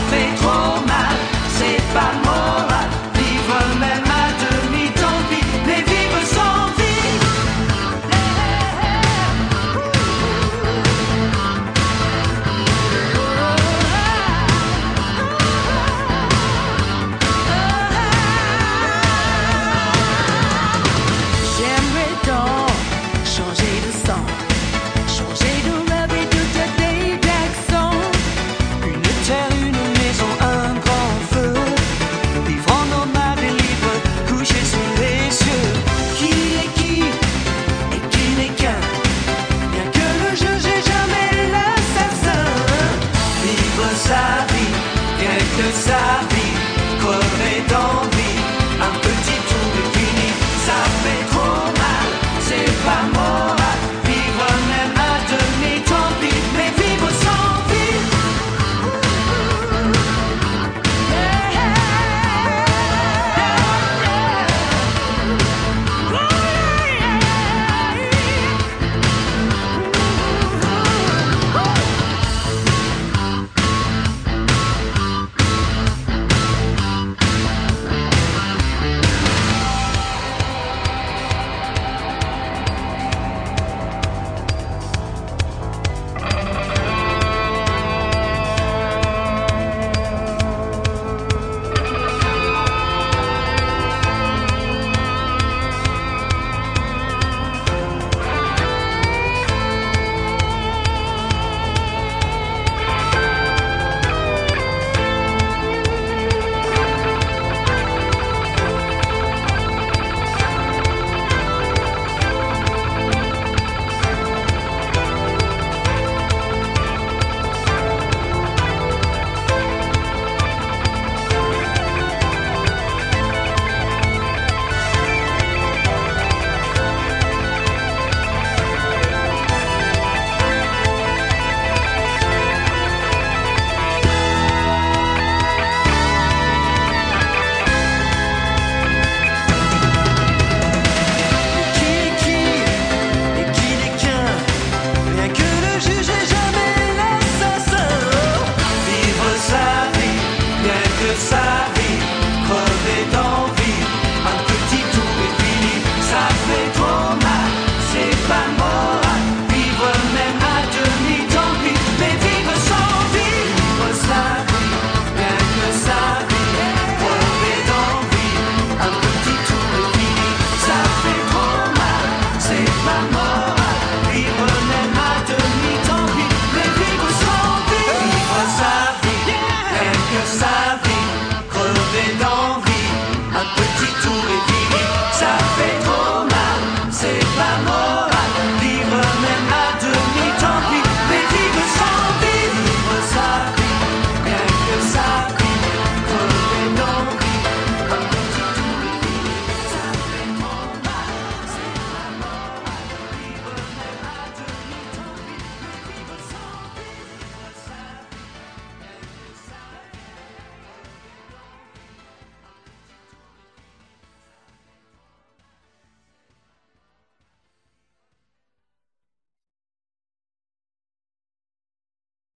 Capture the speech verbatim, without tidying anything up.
fait trop mal, c'est pas moral. Vivre même à demi, tant pis, mais vivre sans vie. J'aimerais donc changer de sang, changer de rêve et de Teddy Jackson. Une terre, une maison, un grand feu, vivre en nomade et libre, coucher sous les cieux. Qui est qui et qui n'est qu'un, bien que le juge ait jamais l'assassin. Vivre sa vie, rien que sa vie, quoi.